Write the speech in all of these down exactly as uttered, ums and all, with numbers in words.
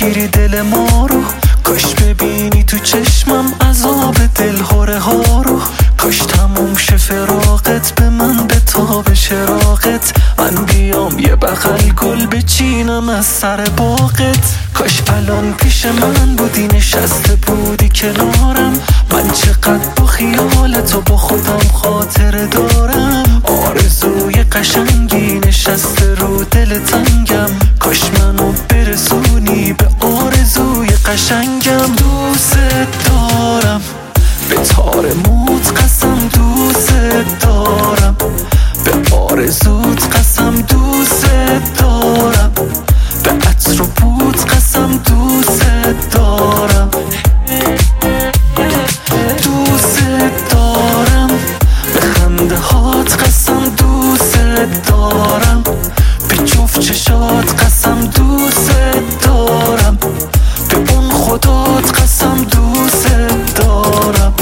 بگیری دل ما رو، کاش ببینی تو چشمم عذاب دلهوره ها رو. کاش تموم شه فراقت، به من به تاب چراغت، من بیام یه بغل گل بچینم از سر باغت. کاش الان پیش من بودی، نشسته بودی کنارم، من چقدر با خیال تو با خودم خاطره دارم. آرزوی قشنگی نشسته رو دل تنگم، کاش منو برسونی به آرزوی قشنگم. دوست دارم به تار موت قسم، دوست دارم به آرزوت قسم، دوست دارم به عطر و بود قسم، دوست دارم. دوست دارم به خنده هات قسم، دوست دارم به جفت چشات قسم، دوست دارم به اون خدات قسم، دوست دارم.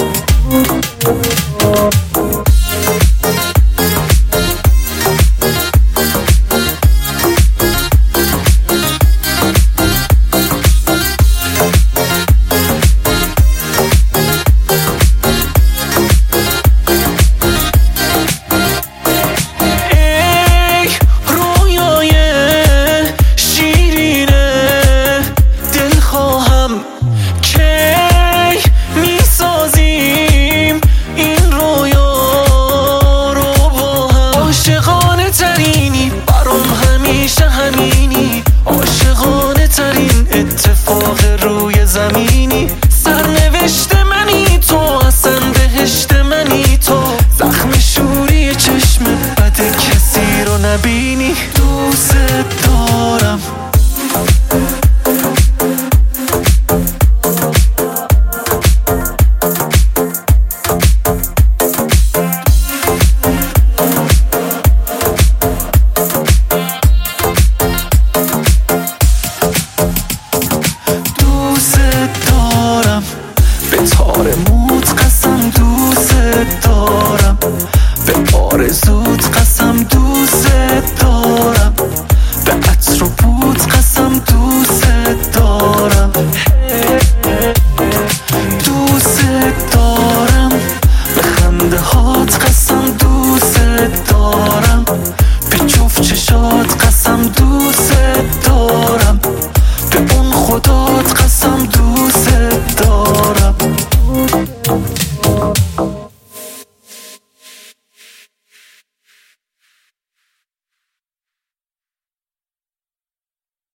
عاشقانه ترین